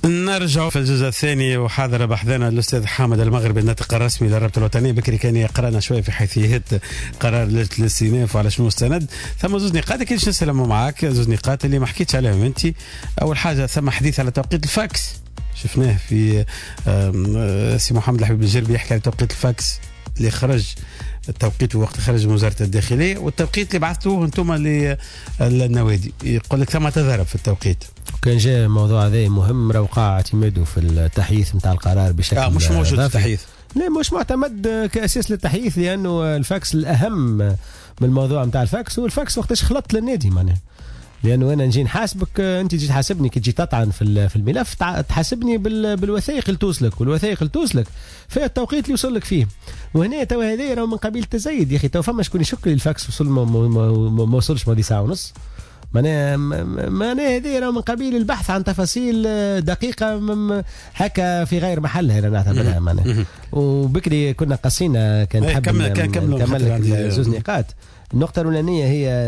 نرجع في الجزء الثاني وحاضر بحثنا الأستاذ حامد المغربي الناطق الرسمي للرابطة الوطنية. بكري كان يقرأنا شوية في حيثيات قرار لجنة الاستئناف وعلى شنو استند. ثم زوز نقاط كيفاش نسلموا معاك، زوز نقاط اللي ما حكيتش عليهم أنت. أول حاجة ثم حديث على توقيت الفاكس، شفناه في سي محمد الحبيب الجربي يحكي على توقيت الفاكس اللي خرج، التوقيت وقت خرج من وزارة الداخلية، والتوقيت اللي بعثتوه انتم للنوادي يقول لك ثم تضارب في التوقيت. كان جاء الموضوع هذا مهم، وقع اعتماده في التحييث نتاع القرار بشكل مش موجود في التحييث. لا مش معتمد كأساس للتحييث، لأنه الفاكس الأهم من الموضوع نتاع الفاكس هو الفاكس وقتاش خلطت للنادي معناه. لانه انا نجي نحاسبك، انت تجي تحاسبني كي تجي تطعن في الملف، تحاسبني بالوثائق اللي توصلك، والوثائق اللي توصلك فيها التوقيت اللي يوصل لك فيه. وهنا تو هذا راه من قبيل التزايد يا اخي. تو فما شكون يشك لي الفاكس وصل ما وصلش ماضي ساعه ونص. معناها هذه راه من قبيل البحث عن تفاصيل دقيقه هكا في غير محلها انا نعتبرها معناها. وبكري كنا قصينا كان نحب نكمل زوز نقاط. النقطة الأولانية هي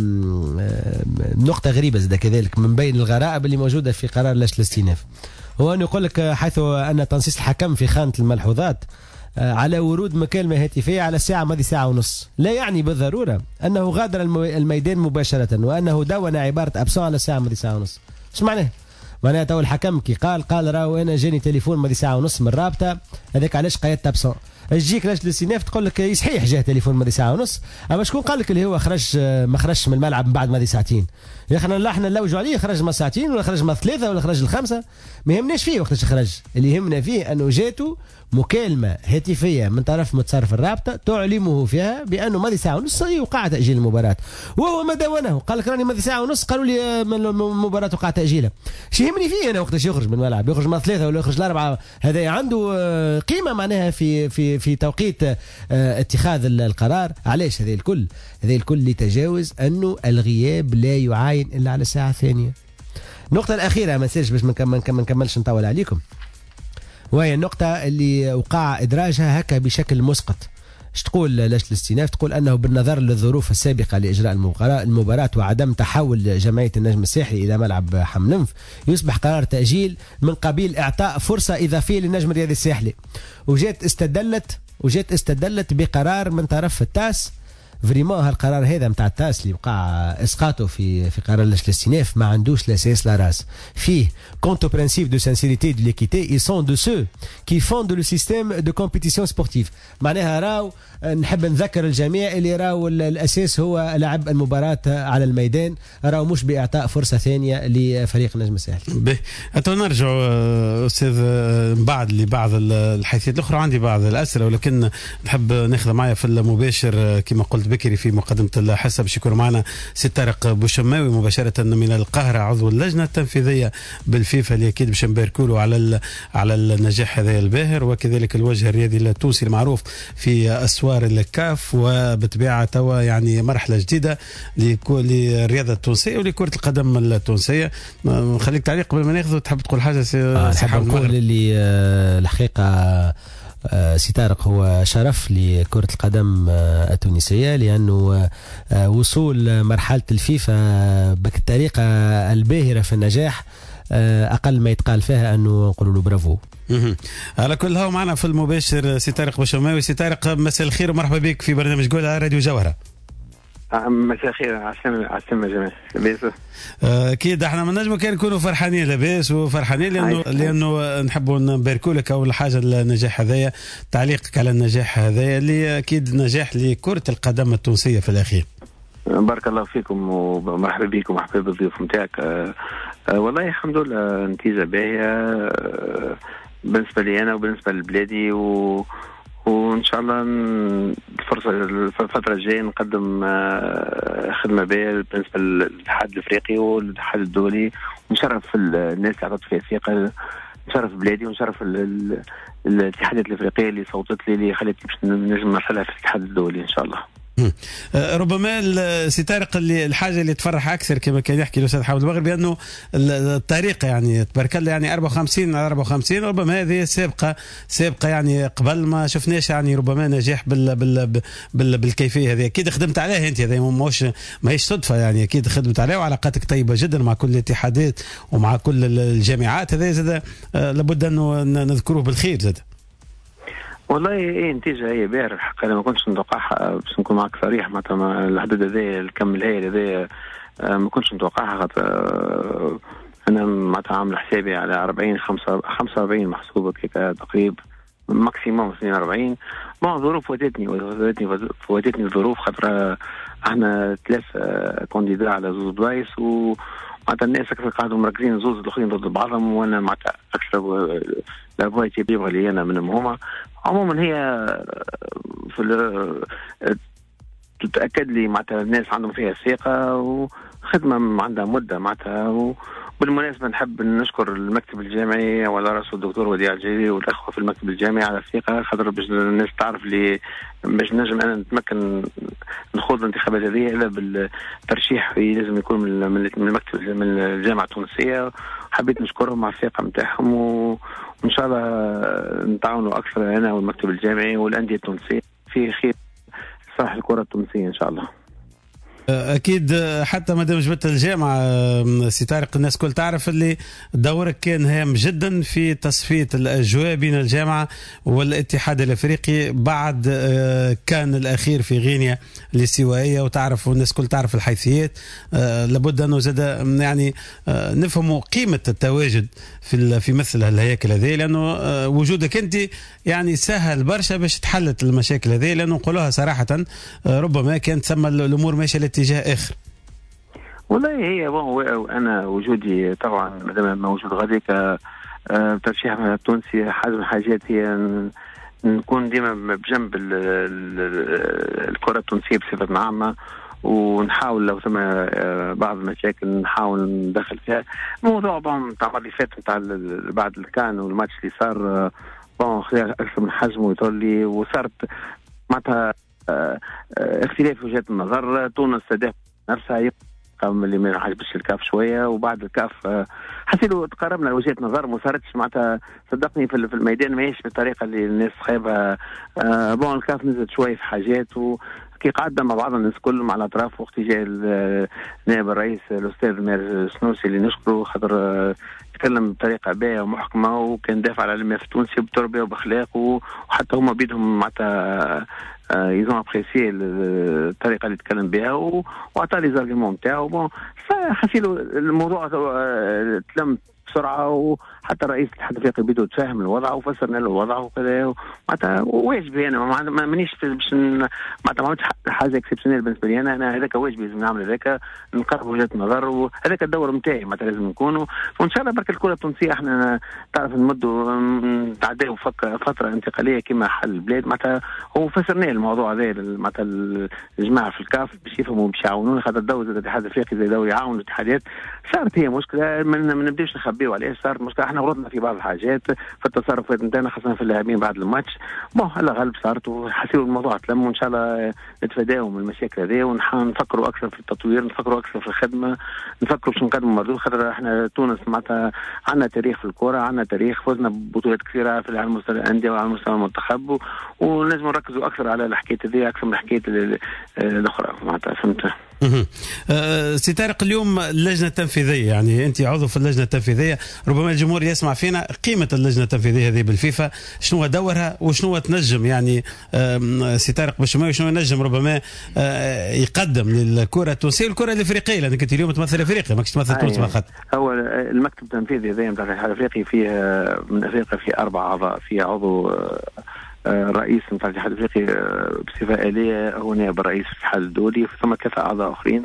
نقطة غريبة زي كذلك من بين الغرائب اللي موجودة في قرار لجنة الاستئناف، هو أن يقول لك حيث أن تنصيص الحكم في خانة الملحوظات على ورود مكالمة هاتفية على الساعة ماضي ساعة ونص، لا يعني بالضرورة أنه غادر الميدان مباشرة وأنه دون عبارة أبسون على الساعة ماضي ساعة ونص. شو معناه؟ معناها تو الحكم كي قال راهو أنا جاني تليفون ماضي ساعة ونص من الرابطة، هذاك علاش قيدت أبسون. تجيك لجنة الاستئناف تقول لك صحيح جاه تليفون ماضي ساعه ونص، اما شكون قال لك اللي هو ما خرجش من الملعب من بعد ماضي ساعتين؟ يا اخي احنا نلوجوا عليه خرج ما ساعتين ولا خرج ما ثلاثه ولا خرج الخمسه، ما يهمناش فيه وقتاش خرج. اللي يهمنا فيه انه جاته مكالمه هاتفيه من طرف متصرف الرابطه تعلمه فيها بانه ماضي ساعه ونص يوقع تاجيل المباراه، وهو ما دونه قال لك راني ماضي ساعه ونص قالوا لي المباراه وقع تاجيلها. شو يهمني فيه انا وقتاش يخرج من الملعب، يخرج ما ثلاثه ولا يخرج الاربعه، هذا عنده قيمه معناها في توقيت اتخاذ القرار. علاش هذا الكل لتجاوز انه الغياب لا يعاين الا على الساعه الثانيه. النقطه الاخيره ما نسالش باش ما نكملش نطول عليكم، وهي النقطه اللي وقع ادراجها هكا بشكل مسقط. ايش تقول لجنة الاستئناف؟ تقول انه بالنظر للظروف السابقه لاجراء المباراه وعدم تحول جمعيه النجم الساحلي الى ملعب حمنمف، يصبح قرار تاجيل من قبيل اعطاء فرصه اضافيه للنجم الرياضي الساحلي. وجات استدلت بقرار من طرف التاس. فريمون هالقرار هذا نتاع التاس اللي وقع اسقاطه في قرار لجنة الاستئناف ما عندوش لا ساس لا راس. فيه كونتو برانسيب دو سانسيريتي دو ليكيتي اي سون دو سو كي فوند لو سيستيم دو كومبيتيسيون سبورتيف. معناها راو نحب نذكر الجميع اللي راو الاساس هو لعب المباراه على الميدان، راو مش باعطاء فرصه ثانيه لفريق النجم الساحلي. حتى نرجع استاذ بعد لبعض الحيثيات الاخرى. عندي بعض الاسئله ولكن نحب ناخذ معايا في المباشر كما قلت بكري في مقدمه الحصه باش يكون معنا سي طارق بوشماوي مباشره من القاهره عضو اللجنه التنفيذيه بالفيفا اللي اكيد باش نباركوا على النجاح هذا الباهر، وكذلك الوجه الرياضي التونسي المعروف في اسوار الكاف، وبطبيعه توا يعني مرحله جديده للرياضه التونسيه ولكره القدم التونسيه. نخليك تعليق قبل ما ناخذ، تحب تقول حاجه سي حاب نقول اللي الحقيقه سي طارق هو شرف لكرة القدم التونسية، لأنه وصول مرحلة الفيفا بالطريقة الباهرة في النجاح أقل ما يتقال فيها أنه نقول له برافو. على كل هو معنا في المباشر سي طارق بوشماوي. سي طارق مساء الخير ومرحبا بك في برنامج جول على راديو جوهرة. مساء الخير، عسلامة جميع لاباس؟ اكيد احنا ما نجمو كان نكونوا فرحانين لاباس وفرحانين لانه نحبوا نباركوا لك اول حاجه النجاح هذايا، تعليقك على النجاح هذايا اللي اكيد نجاح لكره القدم التونسيه في الاخير. بارك الله فيكم ومرحبا بكم ومرحبا بالضيوف نتاعك. والله الحمد لله نتيجه باهيه بالنسبه لي انا وبالنسبه لبلادي، وان شاء الله الفتره الجايه نقدم خدمه باهيه بالنسبه للاتحاد الافريقي والاتحاد الدولي، ونشرف الناس اللي عطت فيها ثقه، نشرف بلادي ونشرف الاتحادات الافريقيه اللي صوتت لي اللي خلتني باش نجم نرحلها في الاتحاد الدولي ان شاء الله. ربما سي طارق اللي الحاجه اللي تفرح اكثر كما كان يحكي الاستاذ حامد المغربي بانه الطريقه يعني تبارك الله يعني 54 على 54 ربما هذه سابقه يعني قبل ما شفناش يعني ربما نجاح بالكيفيه هذه. اكيد خدمت عليها انت، هذه ماهيش صدفه يعني، اكيد خدمت عليها وعلاقاتك طيبه جدا مع كل الاتحادات ومع كل الجامعات. هذا زاد لابد انه نذكروه بالخير زاد. والله ايه نتيجه هي باهره الحق. انا ما كنتش نتوقعها باش نكون معك صريح، معناتها الحدود هذايا الكم الهائل هذايا ما كنتش نتوقعها. خاطر انا معناتها عامل حسابي على 45 محسوبه كيك تقريبا ماكسيموم 42. ظروف فوتتني الظروف، خاطر احنا 3 كونديدا على 2 بلايص، ومعناتها الناس اكثر قاعدوا مركزين زوز الاخرين ضد بعضهم، وانا معناتها اكثر لافويتي بيبغى لي انا منهم هما. عموما هي في تتاكد لي معناتها الناس عندهم فيها ثقه وخدمه عندها مده معناتها. وبالمناسبه نحب نشكر المكتب الجامعي وعلى راسه الدكتور وديع الجيري والاخوه في المكتب الجامعي على الثقه، خاطر باش الناس تعرف لي باش نجم انا نتمكن نخوض الانتخابات هذه الا بالترشيح لازم يكون من المكتب من الجامعه التونسيه. حبيت نشكرهم على الثقه نتاعهم، وان شاء الله نتعاونوا اكثر انا والمكتب الجامعي والانديه التونسيه في خير صالح الكره التونسيه ان شاء الله. اكيد حتى ما دام جبت الجامعه سي طارق الناس كل تعرف اللي دورك كان هام جدا في تصفيه الاجواء بين الجامعه والاتحاد الافريقي بعد كان الاخير في غينيا الاستوائيه، وتعرف والناس كل تعرف الحيثيات. لابد انه زاد يعني نفهموا قيمه التواجد في مثل الهياكل هذه، لانه وجودك انت يعني سهل برشا باش تحلت المشاكل هذه، لانه نقولوها صراحه ربما كانت ثم الامور ماشيه اتجاه اخر. والله هي انا وجودي طبعا مادام موجود غادي كترشيح التونسي حاجه من الحاجات هي نكون ديما بجنب الكره التونسيه بصفه عامه، ونحاول لو ثم بعض المشاكل نحاول ندخل فيها. الموضوع تاع اللي فات نتاع بعد الكان والماتش اللي صار خلال اكثر من حجم ويطول وصارت معناتها اختلاف وجهات النظر. تونس تدافع نفسها اللي ما عجبش الكاف شويه، وبعد الكاف حسيلو تقاربنا لوجهه نظر ما صارتش معناتها صدقني في الميدان ماهيش بالطريقه اللي الناس خايبه. الكاف نزلت شويه في حاجات كي قعدنا مع بعض الناس كلهم على اطراف، وقت جاء نائب الرئيس الاستاذ ماهر سنوسي اللي نشكره خاطر تكلم بطريقه باهيه ومحكمه، وكان دافع على العلميه في تونس بتربيه وباخلاق، وحتى هما بيدهم معناتها يزون ابريسي الطريقه اللي تكلم بها وعطى لي زارجيمون نتاعو. فحسيلو الموضوع تلم بسرعه، وحتى رئيس الاتحاد الافريقي بده يتفاهم الوضع وفسرنا له الوضع وكذا. معناتها واجبي انا مانيش باش معناتها ما عملتش حاجه اكسبسيونيل بالنسبه لي انا هذاك واجبي لازم نعمل هذاك، نقرب وجهه النظر، وهذاك الدور نتاعي معناتها لازم نكونوا. وان شاء الله برك الكره التونسيه احنا تعرف نمدوا نتعداو فتره انتقاليه كما حل البلاد معناتها، وفسرنا الموضوع هذا معناتها الجماعه في الكاف باش يفهموا باش يعاونونا، خاطر دور الاتحاد الافريقي زي دور يعاون الاتحادات. صارت هي مشكله ما نبداوش نخبيو عليه، صارت مشكله احنا غلطنا في بعض الحاجات في التصرفات نتاعنا خاصه في اللاعبين بعد الماتش. هلا غالب صارت وحسيوا الموضوع تلم، وان شاء الله نتفاداو من المشاكل هذه ونفكروا اكثر في التطوير، نفكروا اكثر في الخدمه، نفكروا باش نقدموا مردود. خاطر احنا تونس معناتها عندنا تاريخ في الكره، عندنا تاريخ، فزنا ببطولات كثيره على مستوى الانديه وعلى مستوى المنتخب، ولازم نركزوا اكثر على الحكايه هذه اكثر من الحكايه الاخرى معناتها. فهمت؟ سي طارق اليوم اللجنه التنفيذيه، يعني انت عضو في اللجنه التنفيذيه، ربما الجمهور يسمع فينا قيمه اللجنه التنفيذيه هذه بالفيفا، شنو دورها وشنو تنجم يعني سي طارق بالشماوي شنو ينجم ربما يقدم للكره التونسيه والكره الافريقيه، لانك انت اليوم تمثل افريقيا ماكش تمثل تونس فقط. هو المكتب التنفيذي زي نتاع الاتحاد الافريقي فيه من افريقيا فيه 4 اعضاء، فيه عضو رئيس نتاع الاتحاد الافريقي بصفه آلية هو نائب الرئيس في الاتحاد الدولي، ثم 3 اعضاء اخرين.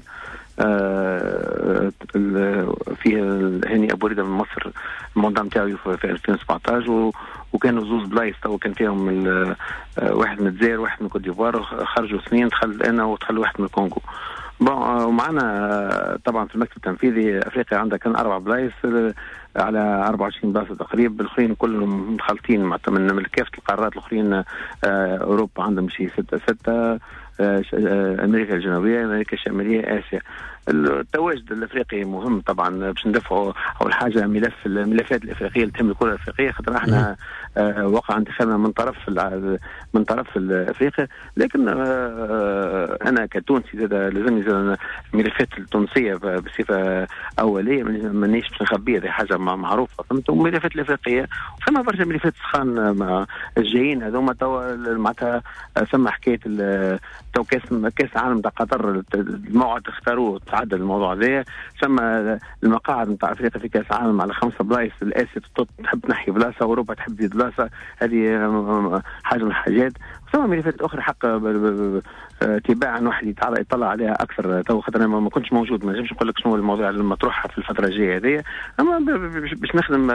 فيه هاني ابو ريده من مصر المنظم تاعو في 2017، وكانوا 2 بلايص تو كان فيهم واحد من الجزائر واحد من كوت ديفوار، خرجوا 2 دخل انا ودخل واحد من الكونغو. ومعنا طبعا في المكتب التنفيذي افريقيا عندها كان 4 بلايص على 24 بلاصه تقريبا، الاخرين كلهم مخلطين من كافه القارات الاخرين. اوروبا عندهم شيء 6 امريكا الجنوبيه، امريكا الشماليه، اسيا. التواجد الافريقي مهم طبعا باش ندفعوا اول حاجه الملفات الافريقيه اللي تهم الكره الافريقيه، خاطر احنا وقع انتخابنا من طرف افريقيا. لكن انا كتونسي لازمني الملفات التونسيه بصفه اوليه، مانيش باش نخبيها، هذه حاجه معروفه. فهمت؟ الملفات الافريقيه ثم برشا ملفات سخان الجايين هذوما معناتها ثم حكايه تو كاس العالم تاع قطر، الموعد اختاروه تعدل الموضوع هذا. ثم المقاعد نتاع افريقيا في كاس العالم على 5 بلايص، الاسيا تحب تنحي بلاصه، اوروبا تحب تزيد بلاصه، هذه حاجه من الحاجات. ثم ملفات اخرى حق تباعا واحد يطلع عليها اكثر. تو خاطر انا ما كنتش موجود، ما نجمش نقول لك شنو المواضيع المطروحه في الفتره الجايه هذه. اما باش نخدم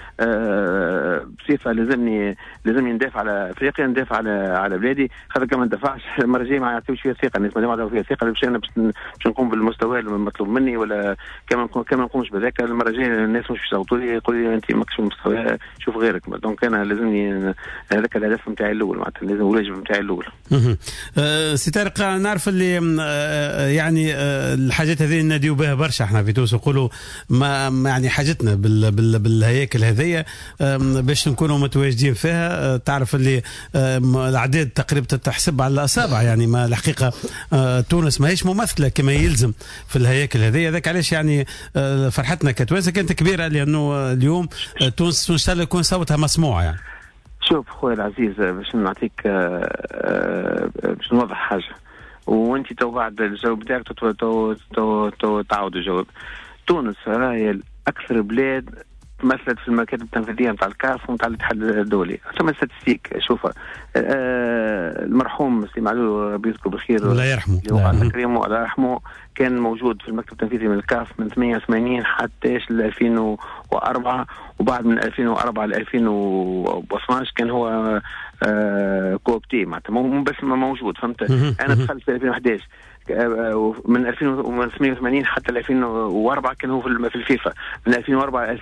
بصفه لازمني ندافع على افريقيا، ندافع على بلادي. خاطر كما ندفعش المره الجايه ما يعطيوش فيها ثقه، الناس ما يعطيوش فيها ثقه، باش انا باش نقوم بالمستوى المطلوب مني، ولا كما نقومش بذاك المره الجايه الناس مش يصوتوا لي يقولوا لي انت ماكش في المستوى، شوف غيرك. دونك انا لازمني هذاك الهدف نتاعي الاول، معناتها لازم الواجب نتاعي الاول. سي طارق، نعرف اللي يعني الحاجات هذه ناديو بها برشا احنا في تونس، نقولوا ما يعني حاجتنا بالهياكل هذية باش نكونوا متواجدين فيها. تعرف اللي الاعداد تقريبا تحسب على الاصابع، يعني ما الحقيقه تونس ماهيش ممثله كما يلزم في الهياكل هذه. هذاك علاش يعني فرحتنا كتوانسه كانت كبيره، لانه اليوم تونس ان شاء الله يكون صوتها مسموع. يعني شوف خويا العزيز، باش نعطيك باش نوضح حاجه، وانت تو بعد الجواب تاعك تعاود الجواب. تونس راهي اكثر بلاد مثلت في المكاتب التنفيذيه نتاع الكاف ونتاع الاتحاد الدولي. ثم ستاتستيك شوفها، المرحوم سي معلول ربي يذكره بالخير الله يرحمه، الله يرحمه، كان موجود في المكتب التنفيذي من الكاف من 88 حتى ل 2004، وبعد من 2004 ل 2012 كان هو كوبتي، معناتها مو بس موجود. فهمت؟ انا دخلت في 2011 من 1988 حتى 2004 كان هو في الفيفا. من 2004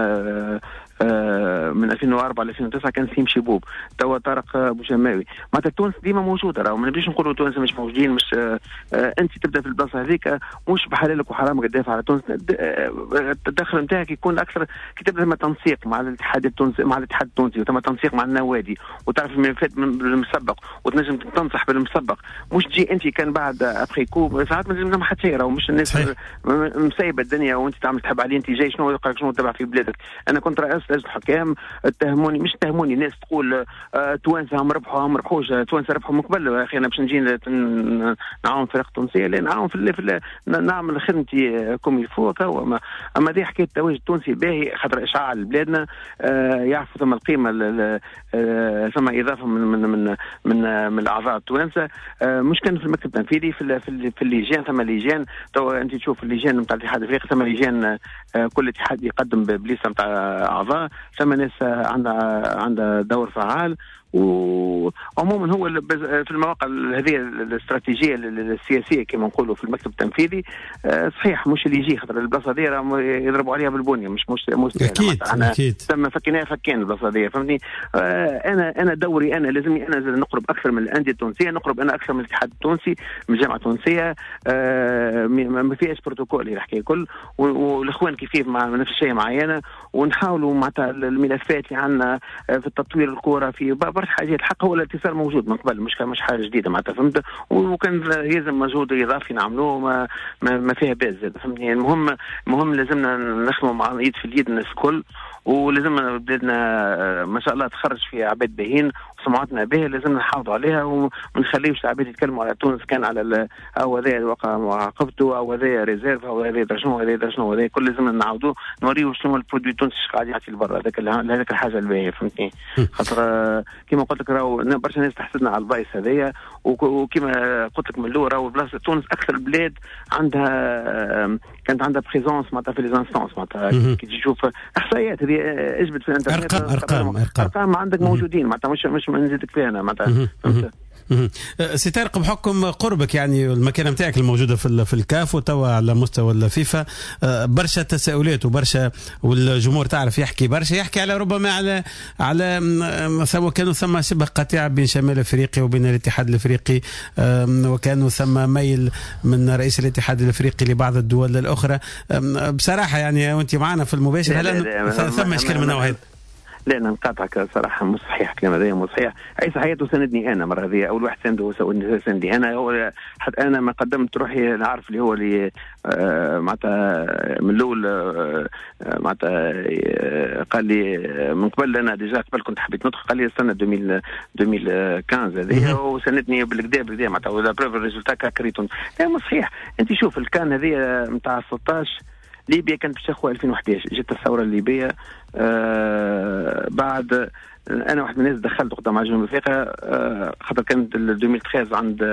من 2004 ل 2009 كان سيم شبوب، توا طارق بوجماوي. معناتها تونس ديما موجوده، راهو ما نبيش نقولوا تونس مش موجودين. مش انت تبدا في البلاصه هذيك مش بحلالك وحرامك تدافع على تونس. التدخل نتاعك يكون اكثر كي تبدا ثم تنسيق مع الاتحاد التونسي وثم تنسيق مع النوادي، وتعرف الملفات بالمسبق، وتنجم تنصح بالمسبق. مش تجي انت كان بعد ابخي كوب ساعات ما نجم حتى شيء، راهو مش الناس مسيبه الدنيا وانت تعمل تحب عليه. انت جاي شنو يقول لك شنو تبع في بلادك. انا كنت رئيس لجنه الحكام، مش تهموني الناس تقول توانسه هم ربحوا هم ربحوش، توانسه ربحوا من قبل. يا اخي انا باش نجي نعاون فرق تونسيه، لا نعاون في نعمل خدمتي كوم يفو. اما دي حكايه التواجد التونسي باهي، خاطر اشعاع لبلادنا، يعرفوا ثم القيمه، ثم اضافه من الاعضاء التوانسه. مش كان في المكتب التنفيذي، في اللجان، ثم لجان. تو انت تشوف اللجان نتاع الاتحاد الافريقي، ثم لجان كل اتحاد يقدم بليسه نتاع اعضاء، ثم ناس عندها دور فعال. وعموما هو في المواقع هذه الاستراتيجيه السياسيه كما نقولوا في المكتب التنفيذي، صحيح مش اللي يجي، خاطر البلاصه هذه يضربوا عليها بالبنيه، مش اكيد تم فكان البلاصه هذه. فهمتني؟ انا دوري، انا لازمني انا نقرب اكثر من الانديه التونسيه، نقرب انا اكثر من الاتحاد التونسي، من الجامعه التونسيه. ما فيهاش بروتوكول الحكايه الكل، والاخوان كيف مع نفس الشيء معانا، ونحاولوا مع الملفات اللي عندنا في التطوير الكره في برشا حاجات. الحق هو الاتصال موجود من قبل، مش حاجه جديده معناتها. فهمت؟ وكان يلزم مجهود اضافي نعملوه، ما فيها باس. فهمتني؟ المهم لازمنا نخدموا مع يد في اليد الناس الكل، ولازمنا بلادنا ما شاء الله تخرج في عباد باهين وسمعتنا باهيه، لازمنا نحافظوا عليها وما نخليوش العباد يتكلموا على تونس كان على او هذا وقع معاقبته، او هذا ريزيرف، او هذا شنو هذا كل لازمنا نعاودوه، نوريو شنو البرودوي التونسي قاعد يعطي لبرا. هذاك الحاجه الباهيه. فهمتني؟ خاطر كما قلت لك راهو برشا ناس تحسدنا على البايس هذايا، وكما قلت لك من الاول راهو بلاصه تونس اكثر البلاد كانت عندها بريزونس معناتها في ليزانستونس. معناتها كي تشوف احصائيات هذه اجبد في الانترنت، ارقام عندك موجودين، معناتها مش نزيدك فيها انا معناتها. سي طارق، بحكم قربك يعني المكانه نتاعك الموجوده في الكاف وتوا على مستوى الفيفا، برشا تساؤلات وبرشا، والجمهور تعرف يحكي على ربما على كانوا ثم شبه قطيعه بين شمال افريقيا وبين الاتحاد الافريقي، وكانوا ثم ميل من رئيس الاتحاد الافريقي لبعض الدول الاخرى. بصراحه يعني وانت معنا في المباشر، هل ثم اشكال من نوع هذا؟ لا انا نقاطعك صراحه، مش صحيح الكلام هذا، مش صحيح. اي صحيته سندني انا مره هذه، اول واحد سنده سندي انا. هو حتى انا ما قدمت روحي نعرف اللي هو اللي معناتها من الاول معناتها قال لي من قبل، انا ديجا قبل كنت حبيت ندخل، قال لي استنى 2015 هذه، وسندني بالكدا معناتها ولا بروف الريزولتا كريتون. لا مش صحيح. انت شوف الكان هذه نتاع 16 ليبيا كانت باش تاخذ 2011، جت الثوره الليبيه. بعد انا واحد من الناس دخلت قدام على جنوب افريقيا، خاطر كانت 2013 عند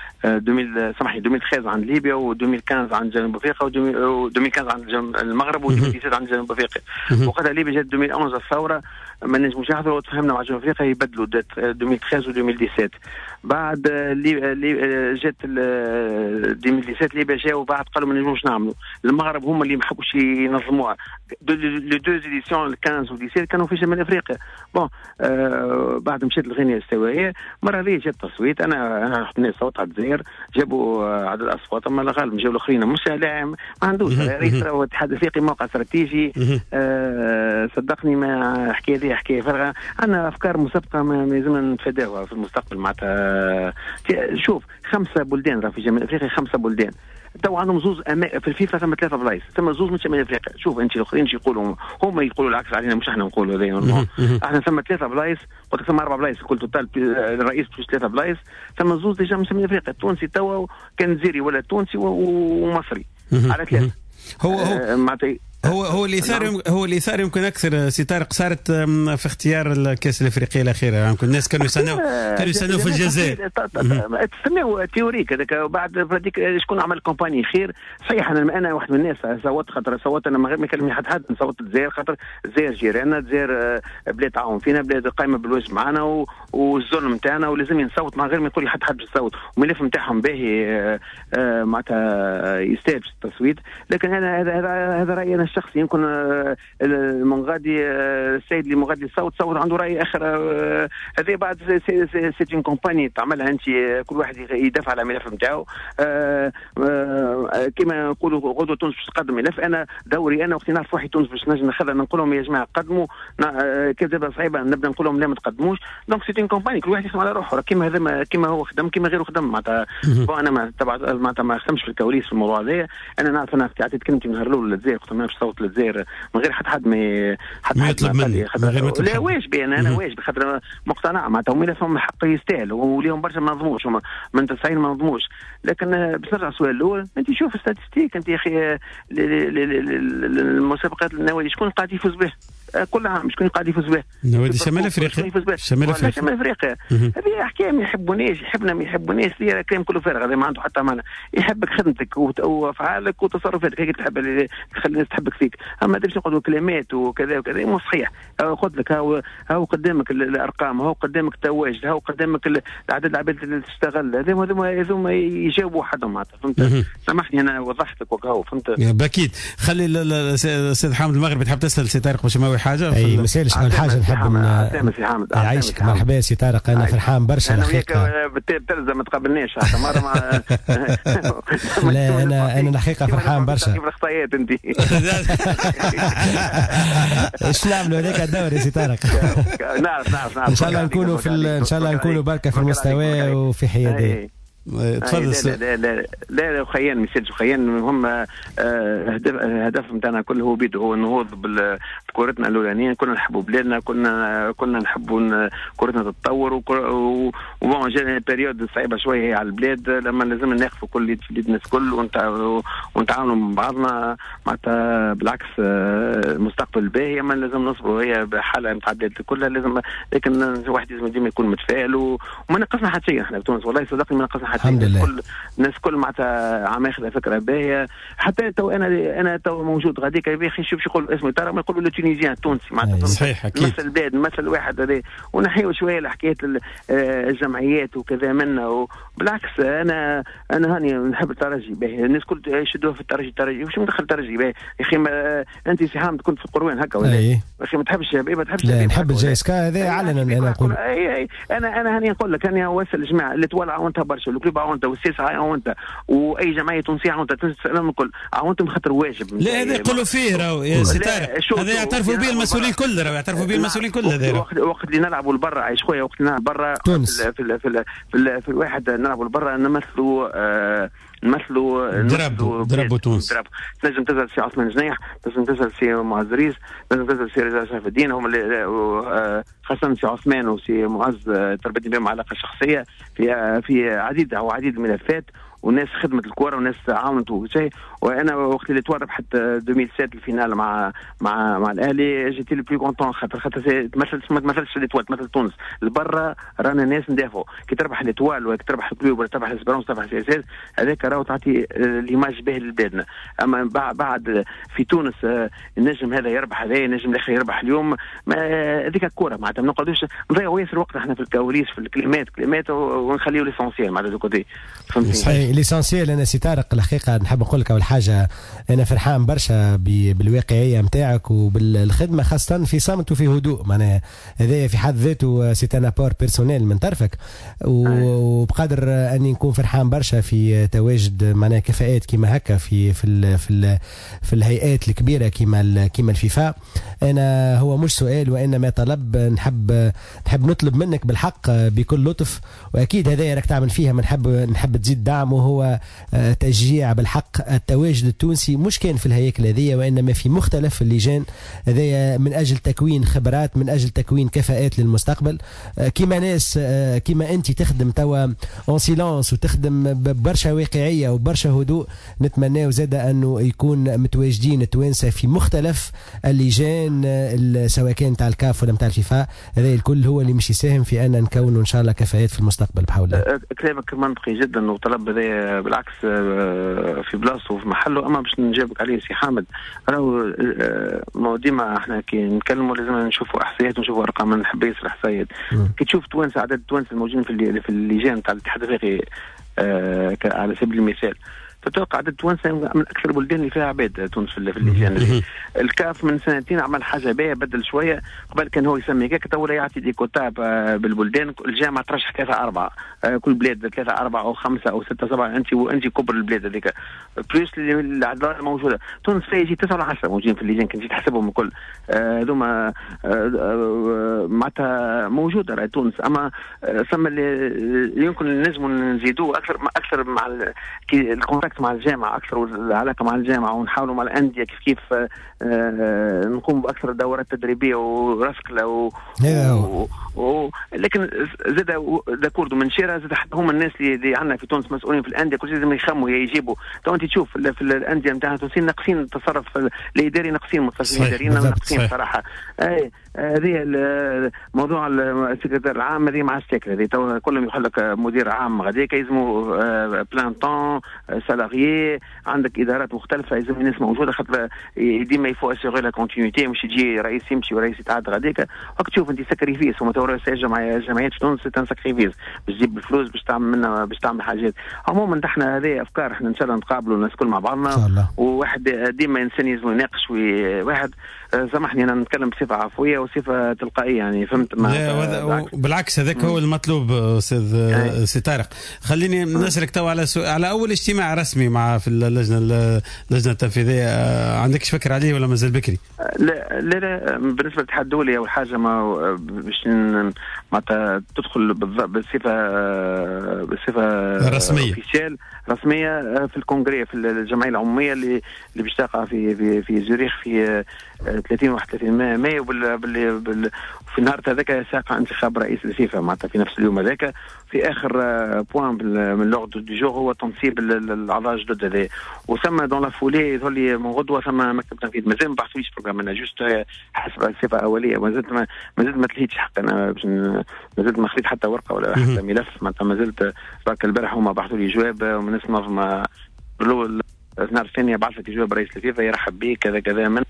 2013 عند ليبيا، و2015 عند جنوب افريقيا، و2015 عند المغرب، و2017 عند جنوب افريقيا. وقتها ليبيا جات 2011 الثوره، ما نجموش نحضروا، وتفهمنا مع جنوب افريقيا يبدلوا دات 2013 و2017. بعد جات 2017 ليبيا جاوا، بعد قالوا ما نجموش نعملوا. المغرب هم اللي ما حبوش ينظموها. لو دو زيديسيون 15 و17 كانوا في شمال افريقيا. بون بعد مشيت لغينيا الاستوائيه، مره هذه جات تصويت، انا رحت صوت على الجزائر، جابوا عدد الاصوات، اما الغالب جابوا الاخرين مش لا ما عندوش رئيس الاتحاد الافريقي موقع استراتيجي. صدقني ما حكايه فارغه، عندنا افكار مسبقه ما لازمنا نتفاداوها في المستقبل. معناتها شوف 5 بلدان راه في شمال افريقيا، 5 بلدان تو عندهم زوز في الفيفا، ثم 3 بلايص، ثم زوز من شمال افريقيا. شوف انت الاخرين شو يقولوا، هم يقولوا العكس علينا، مش احنا نقولوا هذا. احنا ثم 3 بلايص، قلت ثم 4 بلايص كل توتال، الرئيس مش 3 بلايص، ثم زوز ديجا من شمال افريقيا، التونسي توا كان جزيري ولا تونسي ومصري على 3. هو اللي صار يمكن اكثر سي طارق، صارت في اختيار الكاس الافريقيه الاخيره. يعني الناس كانوا يستنوا في الجزائر، تسميو تيوريك هذاك. بعد هذيك شكون عمل كومباني خير. صحيح انا واحد من الناس صوت، خاطر صوت انا من غير ما يكلمني حد نصوت الجزائر، خاطر الجزائر جيراننا، الجزائر بلاد تعاون فينا، بلاد قايمه بالواجب معنا والظلم نتاعنا، ولازم نصوت من غير ما يقول لي حد باش يصوت. والملف نتاعهم باهي معناتها يستاهل التصويت. لكن هذا رايي انا الشخصي. يمكن من غادي السيد اللي مغادي صوت عنده راي اخر. هذه بعد سيتين كومباني تعملها انت، كل واحد يدافع على الملف نتاعو. كما نقولوا غدوه تونس باش تقدم ملف. انا دوري انا وقت نعرف واحد تونس باش نجم ناخذها، نقول لهم يا جماعه قدموا، كذا صعيبه نبدا نقول لهم لا ما تقدموش. دونك سيتين كومباني كل واحد يخدم على روحه، كما هذا كما هو خدم كما غيره خدم. معناتها انا ما خدمش في الكواليس في الموضوع هذا. انا نعرف انا عطيت كلمتي من نهار الاول للجزائر، قلت ما باش صوت للجزائر من غير حد ما يطلب مني. لا واجبي انا واجبي، خاطر مقتنع معناتها هم لهم الحق يستاهلوا، وليهم برشا ما نظموش من 90 ما نظموش. لكن باش نرجع السؤال الاول، انت شوف الستاتستيك انت يا اخي، المسابقات النوادي شكون قاعد يفوز به كل عام؟ شكون قاعد يفوز به؟ نوادي شمال افريقيا. شمال افريقيا هذه حكايه ما يحبونيش، يحبنا ما يحبونيش، هي كلام كله فارغ، هذا ما عنده حتى معنى. يحبك خدمتك وافعالك وتصرفاتك، هيك تحب تخلي الناس تحبك فيك. اما تمشي نقولوا كلمات وكذا وكذا مو صحيح. خذ لك هاو قدامك الارقام، هاو قدامك التواجد، هاو قدامك عدد العباد اللي تشتغل. هذوما يجاوبوا وحدهم معناتها. فهمت؟ سامحني انا وضحت لك وكاو. فهمت؟ اكيد. خلي السيد حامد المغربي تحب تسال سي طارق باش ما حاجه. اي مسالش اول حاجه نحب يعيشك. مرحبا سي طارق، انا فرحان برشا الحقيقه. بتلزم ما تقابلناش حتى مره مع لا انا الحقيقه فرحان برشا. كيف الخطايات انت؟ ايش نعملوا هذاك الدوري سي طارق؟ نعرف ان شاء الله نكونوا ان شاء الله نكونوا بركه في المستوى وفي حياديه. تفضل. لا خيان ميساج خيان هم هدف نتاعنا كله هو بيدو هو النهوض بكورتنا الاولانيه. كنا نحبوا بلادنا، كنا نحبوا كورتنا تتطور، وبون جانا بيريود صعيبه شويه على البلاد لما لازم ناخذوا كل يد في يد الناس كل ونتعاونوا مع بعضنا. معناتها بالعكس المستقبل باهي، اما لازم نصبروا. هي بحاله متعدده كلها لازم، لكن الواحد لازم ديما يكون متفائل وما نقصنا حتى شيء. احنا في تونس والله صدقني ما نقصنا حتى الناس كل معناتها عم ياخذ فكره باهيه. حتى تو انا تو موجود غاديك يا اخي شوف يقول اسمه ترى ما يقولوا التونيزيان التونسي معناتها صحيح اكيد مثل البلاد مثل واحد هذا ونحيوا شويه لحكايه الجمعيات وكذا منا. وبالعكس انا هاني نحب الترجي باهي. الناس كل يشدوها في الترجي وش مدخل الترجي باهي يا اخي. انت سي حامد كنت في القروان هكا ولا يا اخي ما تحبش ما تحبش نحب الجيسكا هذا علنا. انا نقول انا هاني نقول لك انا واسل الجماعه اللي تولع عاونتها برشا الكلوب عاونتها والسياسه عاونتها واي جمعيه تونسيه عاونتها تنسى الكل عاونتهم خاطر واجب. لا هذا يقولوا فيه راهو يا سي طارق هذا يعترفوا به المسؤولين كل راهو يعترفوا به المسؤولين كل هذا وقت اللي نلعبوا لبرا عايش خويا وقت اللي نلعب برا في الواحد نلعبوا لبرا نمثلوا دربوا تونس. تنجم تزل سي عثمان جنيح تنجم تزل سي معز ريس تنجم تزل سي رضا شرف الدين هم اللي خاصة سي عثمان وسي معز تربطني بهم علاقة شخصية في عديد الملفات وناس خدمت الكوره وناس عاونت وشيء. وانا وقت اللي تورب حتى 2007 الفينال مع الاهلي جيتي لو بلو كونتون خاطر ما تمثلش ليتوال تمثل تونس لبرا رانا ناس ندافعوا كي تربح ليتوال ولا تربح الكلوب ولا تربح الاسبرونس تربح سي اس اس هذاك راهو تعطي ليماج باهي لبلادنا. اما بعد في تونس النجم هذا يربح هذا النجم الاخر يربح اليوم هذيك الكوره معناتها ما نقعدوش نضيعوا ياسر وقت احنا في الكواليس في الكلمات ونخليو ليسونسيال معناتها دو كوتي فهمتني. ليسانسيال انا سي طارق الحقيقه نحب نقول لك اول حاجه انا فرحان برشا بالواقعيه نتاعك وبالخدمه خاصه في صمت وفي هدوء. معناها هذا في حد ذاته سي ان ابور بيرسونيل من طرفك وبقدر اني نكون فرحان برشا في تواجد معناها كفاءات كيما هكا في الهيئات الكبيره كيما الفيفا. انا هو مش سؤال وانما طلب نحب نطلب منك بالحق بكل لطف واكيد هذا راك تعمل فيها نحب تزيد دعم وهو تشجيع بالحق التواجد التونسي مش كان في الهياكل هذه وإنما في مختلف اللجان هذه من أجل تكوين خبرات من أجل تكوين كفاءات للمستقبل. كما ناس كما أنت تخدم توا اون سيلانس وتخدم ببرشا واقعية وبرشا هدوء نتمنى وزاد أنه يكون متواجدين التوانسة في مختلف اللجان سواء كان تاع الكاف ولا تاع الفيفا. هذا الكل هو اللي مش يساهم في أن نكون إن شاء الله كفاءات في المستقبل بحول الله. كلامك منطقي جدا وطلب هذا بالعكس في بلاصته وفي محله. اما باش نجاوبك عليه سي حامد راهو ديما احنا كي نتكلموا لازم نشوفوا احصائيات ونشوفوا ارقام. انا نحب ياسر احصائيات كي تشوف توانسه عدد التوانسه الموجودين في اللجان تاع الاتحاد الافريقي على سبيل المثال تتوقع عدد توانسه من اكثر البلدان اللي فيها عباد تونس في اللجان. الكاف من سنتين عمل حاجه باهيه بدل شويه قبل كان هو يسمي هكاك تو يعطي دي كوتا بالبلدان. الجامعه ترشح 3-4 كل بلاد 3-4 او 5 او 6 7 انت كبر البلاد هذيك بليس العداله الموجوده. تونس فيها يجي 9 ولا 10 موجودين في اللجان كنت تحسبهم الكل هذوما معناتها موجوده راهي تونس. اما ثم اللي يمكن نجموا نزيدوه اكثر مع الكونتاكت مع الجامعه اكثر والعلاقه مع الجامعه ونحاولوا مع الانديه كيف نقوم باكثر دورات تدريبيه ورسكله لكن زاد داكوردو من شيرة زاد هم الناس اللي عندنا في تونس مسؤولين في الانديه كل شيء لازم يخموا يجيبوا. تو انت تشوف في الانديه نتاعنا التونسيين ناقصين التصرف الاداري ناقصين متصرفين اداريين ناقصين صراحه. هذه موضوع السكرتير العام هذه مع السكر هذه تو كلهم يقول لك مدير عام غاديك يلزموا بلان طون سالاريي عندك ادارات مختلفه يلزم الناس موجوده خاطر ديما يفو اسيغي لا كونتينيتي مش يجي رئيس يمشي ورئيس يتعاد غاديك وقت تشوف انت سكريفيس هما تو الجمعيات في تونس سيتان سكريفيس باش تجيب الفلوس باش تعمل منها باش تعمل حاجات. عموما احنا هذه افكار احنا ان شاء الله نتقابلوا الناس كل مع بعضنا وواحد ديما انسان يلزم يناقش واحد سامحني انا نتكلم بصفه عفويه وصفه تلقائيه يعني فهمت. بالعكس هذاك هو المطلوب استاذ سي طارق. خليني نسالك تو على اول اجتماع رسمي مع في اللجنه التنفيذيه عندكش فكره عليه ولا مازال بكري؟ لا بالنسبه للاتحاد الدولي اول حاجه ما باش معناتها تدخل بصفه رسميه في الكونغري في الجمعيه العموميه اللي باش تقع في زوريخ في 30 31 مايو في النهار هذاك ساق انتخاب رئيس الفيفا معناتها في نفس اليوم هذاك. في اخر بوان من لوغد دو جور هو تنصيب الاعضاء الجدد هذا. وثم دون لا فولي يظهر لي من غدوه ثم مكتب تنفيذ مازال ما بعثوليش بروجرام. انا جوست حسب صفه اوليه مازلت ما تلهيتش حق. انا مازلت ما خذيت حتى ورقه ولا حتى ملف معناتها مازلت. برك البارح هما بعثوا لي جواب ومن نص النهار الثاني بعث لك جواب رئيس الفيفا يرحب بك كذا كذا من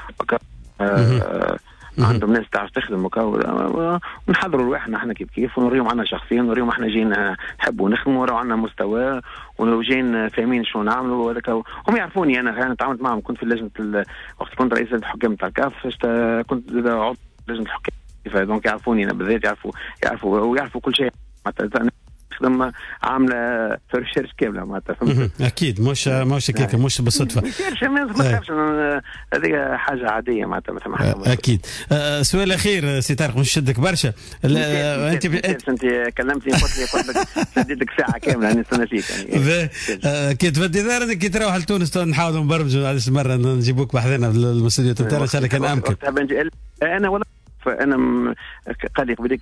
عندهم ناس تعرف تخدم ونحضروا رواحنا احنا كيف ونوريهم عنا شخصيا ونوريهم احنا جايين نحبوا نخدموا وراه عنا مستوى ولو جايين فاهمين شو نعملوا هذاك. هم يعرفوني انا تعاملت معهم كنت في لجنه وقت كنت رئيس الحكام تاع الكاف كنت عضو لجنه الحكام دونك يعرفوني انا بالذات يعرفوا كل شيء نخدم عامله ريسيرش كامله معناتها فهمت. اكيد مش هيك مش بالصدفه ما تخافش هذه حاجه عاديه معناتها مثلا اكيد. سؤال اخير سي طارق مش شدك برشا. انت كلمتني قلت لك سديتك ساعه كامله نستنى فيك يعني كي تفدي دار كي تروح لتونس نحاولوا نبرمجوا هذه المره نجيبوك بحذنا في الاستوديو تاعنا ان شاء الله كان امكن. انا ولا انا قلق بديك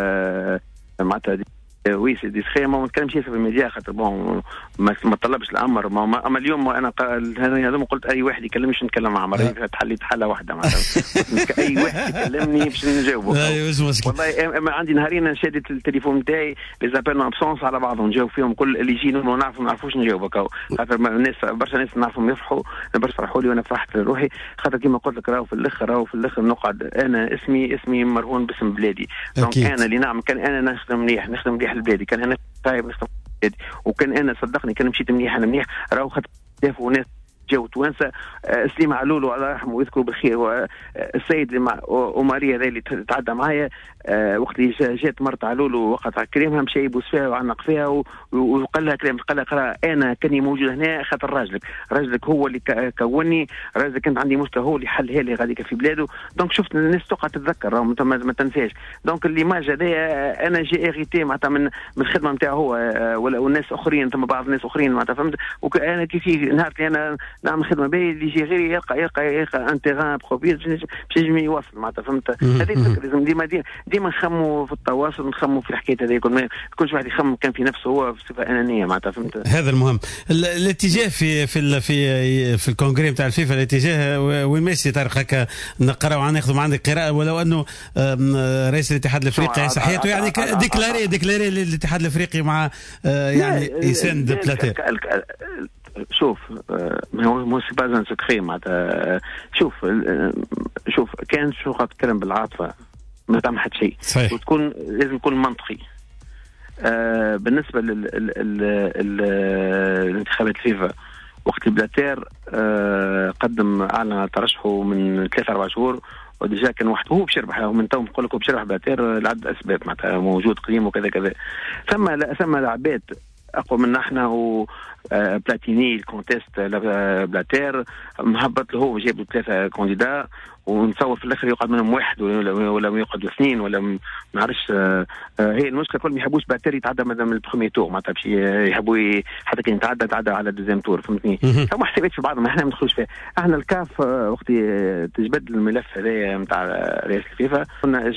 معناتها وي سي ديسخي ما نتكلمش في الميديا خاطر بون ما طلبش الامر اما اليوم انا هذا قلت اي واحد يكلمنيش نتكلم مع مريض تحليت حاله واحده معناتها اي واحد يكلمني باش نجاوبه. ايوه والله عندي نهارين شادت التليفون نتاعي لي زابيل ابسونس على بعضهم نجاوب فيهم كل اللي يجيني ما نعرفوش نجاوبك خاطر الناس برشا ناس نعرفهم يفرحوا برشا فرحوا لي وانا فرحت روحي خاطر كيما قلت لك راهو في الاخر نقعد انا اسمي مرهون باسم بلادي. دونك انا اللي نعمل كان انا نخدم مليح لبلادي كان انا طيب نخدم بلادي وكان انا صدقني كان مشيت مليح انا مليح راهو خاطر وناس جو توانسه سليم علول الله يرحمه ويذكره بالخير السيد وماريا اللي تعدى معايا وقت اللي جات مرت علول ووقت على كريمها مشى يبوس فيها وعنق فيها وقال لها كلام قال لها انا كاني موجود هنا خاطر راجلك هو اللي كوني راجلك كنت عندي مستوى هو اللي حلها لي غاديك في بلاده. دونك شفت الناس تقعد تتذكر ما تنساش. دونك اللي ما هذايا انا جي اغيتي معناتها من الخدمه نتاعو هو والناس اخرين ثم بعض الناس اخرين معناتها فهمت. وانا كيف نهار انا نعمل خدمه باهي اللي يجي غيري يلقى ان تيران بروبيل باش يجي يوصل معناتها فهمت. هذه الفكره لازم ديما نخموا في التواصل نخموا في الحكايه هذه كل واحد يخمم كان في نفسه هو بصفه انانيه معناتها فهمت. هذا المهم. الاتجاه في الكونغري نتاع الفيفا الاتجاه وين ماشي طارق هكا نقراو ناخذوا عندك قراءه ولو انه رئيس الاتحاد الافريقي صحيته يعني ديكلاري للاتحاد الافريقي مع يعني يساند بلاتير. شوف مو سي با سكري معناتها شوف كان شو تتكلم بالعاطفه ما تعمل حد شيء وتكون لازم تكون منطقي. بالنسبه للانتخابات الفيفا وقت بلاتير قدم اعلن ترشحه من 3-4 شهور وديجا كان واحد هو باش يربح من تو نقول لكم باش يربح بلاتير لعدة اسباب معناتها موجود قديم وكذا كذا. ثم لعبات اقوى من احنا بلاتيني الكونتيست بلاتير مهبط له هو جاب 3 كانديدا ونتصور في الاخر يقعد منهم واحد ولا يقعد 2 ولا ما نعرفش. هي المشكله كل ما يحبوش باتير يتعدى من البروميي تور معناتها باش يحبوا حتى كي يتعدى على الدوزيام تور فهمتني. فما حسابات في بعضهم احنا ما ندخلوش فيها. احنا الكاف وقت تجبد الملف هذا نتاع رئيس الفيفا كنا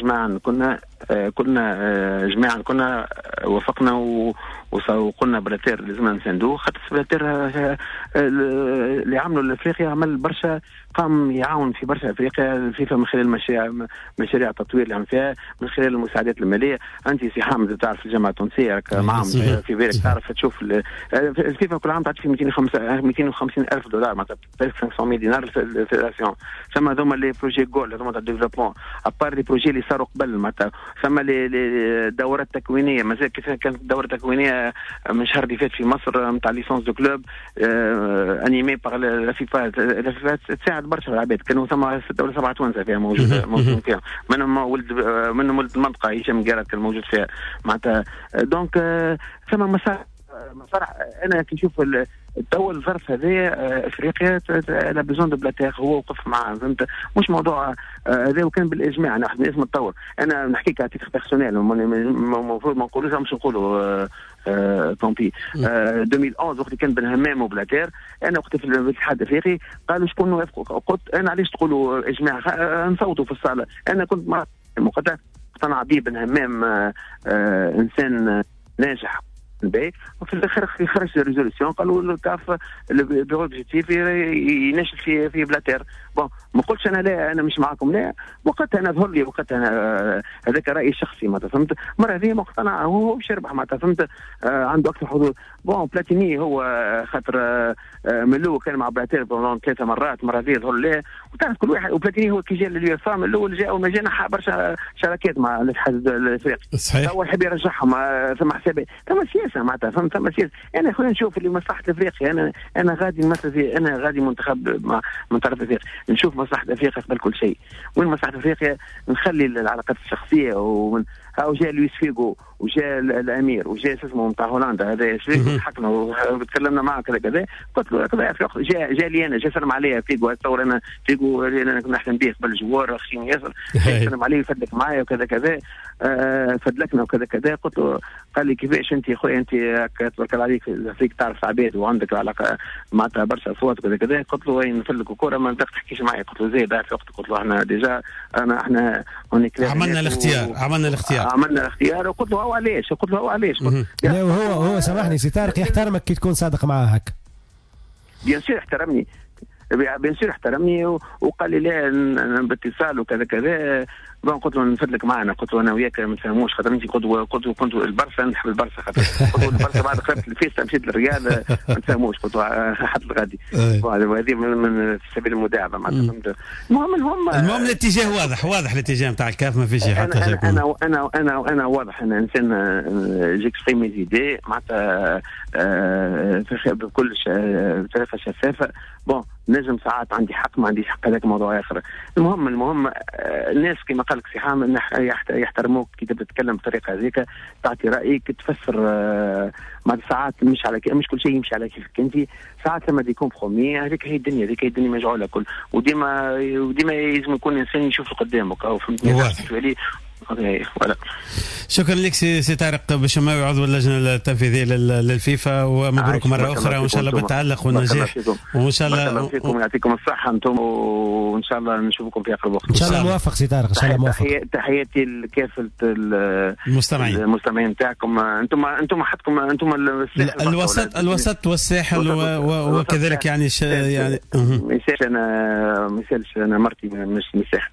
جماعا كنا وافقنا وقلنا بلاتير لازمنا نساندوه خاطر بلاتير اللي عملوا لافريقيا عمل برشا قام يعاون في برشا افريقيا الفيفا من خلال مشاريع التطوير اللي عم فيها من خلال المساعدات الماليه. انت سي حامد تعرف الجامعه التونسيه معهم في بالك تعرف تشوف الفيفا كل عام تعطي في 250 الف دولار معناتها 500 دينار للفيدراسيون. ثم هذوما لي بروجي جول هذوما تاع الديفلوبمون ابار لي بروجي اللي صاروا قبل معناتها. ثم لي دورات تكوينيه مازال كيف كانت الدوره التكوينيه من شهر اللي فات في مصر نتاع ليسونس دو كلوب انيمي باغ لا فيفا تساعد برشا العباد. كانوا ثم 6 ولا 7 توانسه فيها موجودين فيها منهم ولد المنطقه هشام قارد كان موجود فيها معناتها. دونك ثم مسار انا كي نشوف تو الظرف هذا افريقيا لا بيزون دو بلاتير، هو وقف معاه، فهمت؟ مش موضوع هذا، وكان بالاجماع. نحن اسم التطور، انا نحكيك على تيتر بيرسونيل، المفروض ما نقولوش، مش نقولوا طومبي. 2011 وقت كان بن همام وبلاتير، انا وقت في الاتحاد الافريقي قالوا شكون وافقوا، قلت انا علاش تقولوا اجماع، نصوتوا في الصاله. انا كنت مع مقتنع بيه بن همام انسان ناجح باهي، وفي الاخر خرج ريزوليسيون قالوا الكاف البيرو اوبجيكتيف يناشد في بلاتير. بون ما قلتش انا لا، انا مش معكم، لا، وقتها انا ظهر لي، وقتها انا هذاك رايي الشخصي معناتها، فهمت؟ المره هذه مقتنع، هو باش يربح معناتها، فهمت؟ عنده اكثر حضور. بون بلاتيني هو خاطر ملو كان مع بلاتير بون 3 مرات، المره هذه ظهر له، وتعرف كل واحد. وبلاتيني هو كي جا لليوفا من الاول جاء وما جا نحى برشا شراكات مع الاتحاد الافريقي، صحيح، هو يحب يرجعهم ثم حسابات، ثم سياسه معناتها، فهمت؟ ثم سياسه. انا خويا نشوف اللي مصلحه افريقيا، انا غادي نمثل في، انا غادي منتخب من طرف افريقيا، نشوف مصلحه افريقيا قبل كل شيء. وين مصلحه افريقيا؟ نخلي العلاقات الشخصيه، هاو جاء لويس فيغو وجاء الامير وجاء اسمه نتاع هولندا هذا فيغو، حكنا وتكلمنا معه كذا كذا، قلت له كذا جاء لي انا، جا سلم عليا فيغو، تصور انا فيغو انا كنا نحلم به قبل جوار خيم ياسر، سلم عليه يفدلك معايا وكذا كذا، فدلكنا وكذا كذا. قلت له، قال لي كيفاش انت خويا، انت تبارك الله عليك فيك تعرف عباد وعندك علاقه معناتها برشا اصوات وكذا كذا. قلت له وين نفلك الكوره ما تحكيش معايا. قلت له زيد في وقت، قلت له احنا ديجا احنا عملنا الاختيار وقلت له هو علاش، لا هو سامحني سي طارق، يحترمك كي تكون صادق معاه هكا. بيان سور احترمني وقال لي لا باتصال وكذا كذا. قلت له نفدلك معنا، قلت له انا وياك ما نفهموش، خاطر انت كنت البرسا، نحب البرسا، خاطر قلت له البرسا بعد خرجت الفيستا مشيت للرياض ما نفهموش، قلت له حتى الغادي. وهذه من سبيل المداعبه معناتها. المهم الاتجاه واضح الاتجاه نتاع الكاف، ما فيش حتى شيء. انا واضح، انا انسان جيكستريم ايدي معناتها بكل بطريقه شفافه. بون نجم ساعات عندي حق، ما عنديش حق، هذاك موضوع اخر. المهم الناس كما قال لك سي حامد يحترموك كي تبدا تتكلم بطريقه هذيك، تعطي رايك، تفسر. مع ساعات مش كل شيء يمشي على كيفك انت، ساعات لما دي كومبرومي، هذيك هي الدنيا مجعوله كل، وديما لازم يكون انسان يشوف قدامك او فهمتني. ولا. شكرا لك سي طارق بشماوي، عضو اللجنه التنفيذيه للفيفا، ومبروك مره اخرى، وان شاء الله بالتعلق والنجاح، وان شاء الله يعطيكم الصحه انتم، وان شاء الله نشوفكم في اقرب وقت ان شاء الله. موافق سي طارق، ان شاء الله موافق. تحياتي لكافه المستمعين نتاعكم، انتم حدكم، انتم الوسط والساحل وكذلك يعني مثالش انا مرتي مش مساحه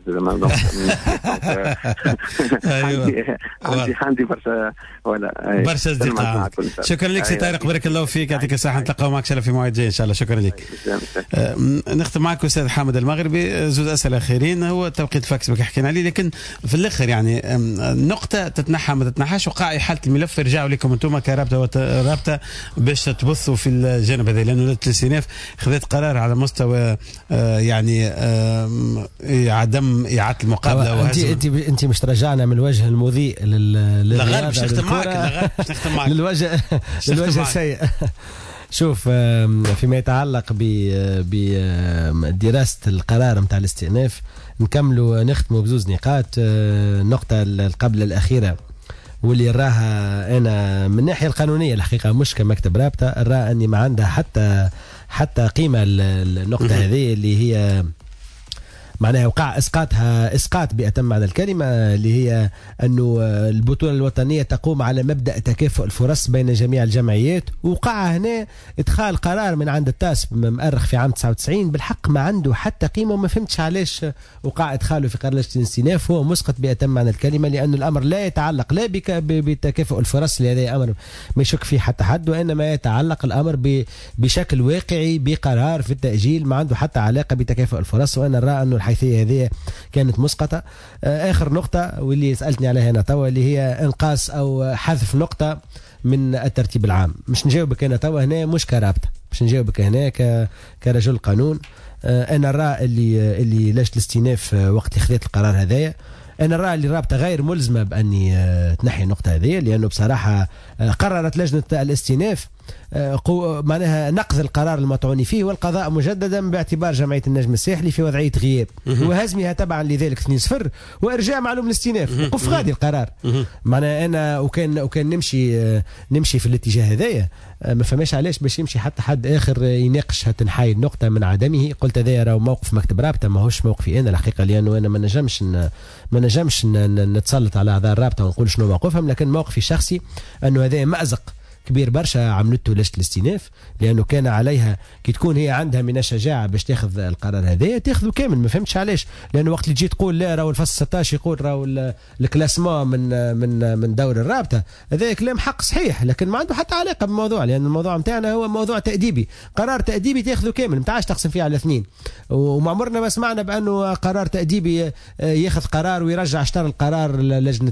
عندي برشا اصدقاء. شكرا لك سي طارق، بارك الله فيك، يعطيك الصحه، نتلاقاو معك في مواعيد جايه ان شاء الله. شكرا لك. نختم معك استاذ حامد المغربي، زوج اسئله اخرين. هو توقيت الفاكس بك حكينا عليه، لكن في الاخر يعني نقطه تتنحى ما تتنحاش، وقع حاله الملف يرجعوا لكم انتم كرابطه باش تبثوا في الجانب هذا، لانه الاستئناف خذت قرار على مستوى يعني عدم اعاده المقابله. انت مش ترجعنا من الوجه المضيء للرياضه، باش نختم معك للوجه السيء. شوف، فيما يتعلق بدراسة القرار متاع الاستئناف، نكملوا نختموا بزوز نقاط. النقطة قبل الأخيرة واللي راها أنا من الناحية القانونية الحقيقة مش كمكتب رابطة، راها أني ما عندها حتى قيمة النقطة هذه، اللي هي معناها وقع اسقاط بأتم معنى الكلمه، اللي هي انه البطوله الوطنيه تقوم على مبدا تكافؤ الفرص بين جميع الجمعيات. وقع هنا ادخال قرار من عند التاس مؤرخ في عام 99 بالحق ما عنده حتى قيمه، وما فهمتش علاش وقع ادخاله في قرار الاستئناف. هو مسقط بأتم معنى الكلمه، لأن الامر لا يتعلق لا بتكافؤ الفرص، لهذا امر ما يشك فيه حتى حد، وانما يتعلق الامر بشكل واقعي بقرار في التاجيل ما عنده حتى علاقه بتكافؤ الفرص. وانا راى انه الحيثيه هذه كانت مسقطه. اخر نقطه واللي سالتني عليها انا توا، اللي هي انقاص او حذف نقطه من الترتيب العام. مش نجاوبك انا توا هنا مش كرابطه، مش نجاوبك هنا كرجل قانون. انا راى اللي لجنه الاستئناف وقت اخذت القرار هذايا، انا راى اللي الرابطه غير ملزمه باني تنحي النقطه هذه، لانه بصراحه قررت لجنه الاستئناف معناها نقض القرار المطعون فيه والقضاء مجددا باعتبار جمعية النجم الساحلي في وضعية غياب وهزمها تبعا لذلك 2-0 وارجاع معلوم الاستئناف وقف غادي القرار. معناها انا وكان نمشي في الاتجاه هذايا ما فماش علاش باش يمشي حتى حد اخر يناقش تنحي النقطه من عدمه. قلت هذا راه موقف مكتب رابطه ماهوش موقفي انا الحقيقه لانه انا ما نجمش نتسلط على اعضاء الرابطه ونقول شنو موقفهم لكن موقفي الشخصي انه هذا مأزق كبير برشا عملته لجنة الاستئناف لانه كان عليها كي تكون هي عندها من الشجاعه باش تاخذ القرار هذا تاخذه كامل. ما فهمتش علاش لانه وقت اللي تجي تقول لا راهو الفصل 16 يقول راهو الكلاسمون من دور الرابطه هذا كلام حق صحيح لكن ما عنده حتى علاقه بالموضوع لان الموضوع نتاعنا هو موضوع تأديبي. قرار تأديبي تاخذه كامل ما تعاش تقسم فيه على اثنين وما عمرنا ما سمعنا بانه قرار تأديبي ياخذ قرار ويرجع شطر القرار لجنه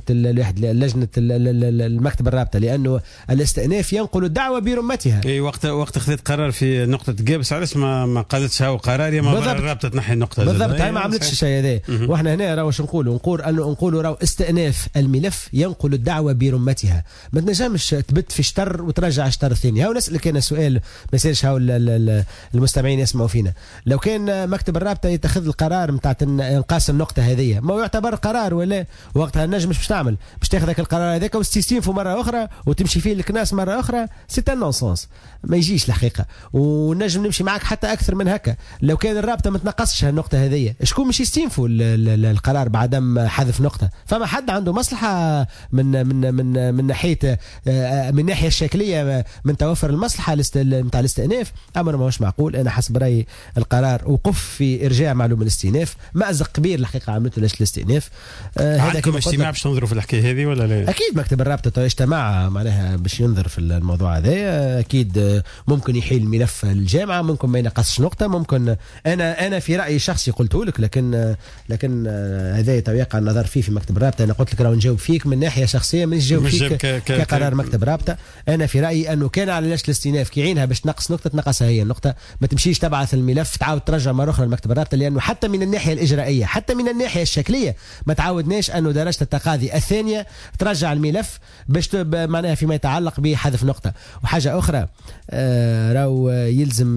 المكتب الرابطه لانه الاستئناف ينقل الدعوه برمتها. اي وقت خذيت قرار في نقطه جابس علاش ما قالتش هاو قرار يا ما الرابطه تنحي النقطه بالضبط. هاي ما عملتش الشيء هذا واحنا هنا راهو واش نقولوا راهو استئناف الملف ينقل الدعوه برمتها. ما تنجمش تبت في شطر وترجع شطر الثاني. هاو نسالك انا سؤال ما يصيرش هاو المستمعين يسمعوا فينا. لو كان مكتب الرابطه يتخذ القرار نتاع انقاص النقطه هذه ما يعتبر قرار ولا وقتها النجم مش تعمل باش تاخذ القرار هذاك وتستيستينفو مره اخرى وتمشي فيه الكناس مره اخرى سي ان نونسونس ما يجيش الحقيقه. ونجم نمشي معك حتى اكثر من هكا. لو كان الرابطه ما تنقصش النقطه هذه شكون مش يستينفوا القرار بعدم حذف نقطه. فما حد عنده مصلحه من ناحيه من الناحيه الشكليه من توفر المصلحه نتاع الاستئناف. امر ماهوش معقول. انا حسب رايي القرار وقف في ارجاع معلوم الاستئناف. مأزق كبير الحقيقه عملته لجنه الاستئناف. هذا كما اجتماع باش تنظروا في الحكايه هذه ولا لا؟ اكيد مكتب الرابطه اجتماع معناها باش ينظر في الموضوع هذا. اكيد ممكن يحيل ملف الجامعه ممكن ما ينقصش نقطه ممكن انا في رايي الشخصي قلته لك لكن هذا يقع النظر فيه في مكتب الرابطه. انا قلت لك راه نجاوب فيك من ناحيه شخصيه مش نجاوب فيك كقرار مكتب رابطه. انا في رايي انه كان على لجنه الاستئناف كي عينها باش تنقص نقطه تنقصها هي النقطه ما تمشيش تبعث الملف تعاود ترجع مره اخرى لمكتب الرابطه لانه حتى من الناحيه الاجرائيه حتى من الناحيه الشكليه ما تعودناش انه درجه التقاضي الثانيه ترجع الملف باش معناها فيما يتعلق بحذف نقطه. وحاجه اخرى راهو يلزم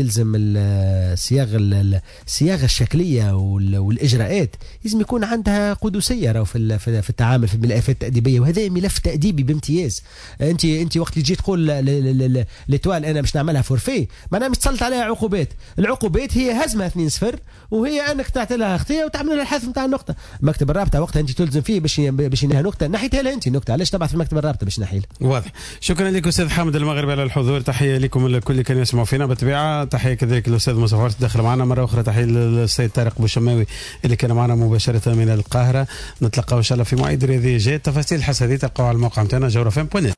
الصياغه الشكليه والاجراءات لازم يكون عندها قدسيه راهو في التعامل في الملفات التأديبيه وهذا ملف تأديبي بامتياز. انت وقت اللي تجي تقول لتوال انا مش نعملها فورفي معناها مش تسلط عليها العقوبات هي هزمها 2-0 وهي انك تعطي لها اختيار وتعمل لها الحذف نتاع النقطه. مكتب الرابطه وقتها انت تلزم فيه باش ينهي نقطه نحيتها لها انت النقطه علاش تبعث في مكتب الرابطه باش نحيلها. واضح. شكرا لك استاذ حامد المغربي على الحضور. تحيه لكم الكل اللي كانوا يسمعوا فينا بالطبيعه. تحيه كذلك الاستاذ مصطفى تدخل معنا مره اخرى. تحيه للسيد طارق بوشماوي اللي كان معنا مباشره من القاهره. نتلقاو ان شاء الله في موعد رياضي جاي. تفاصيل الحس هذه تلقاوها على الموقع نتاعنا جوهرة FM.net.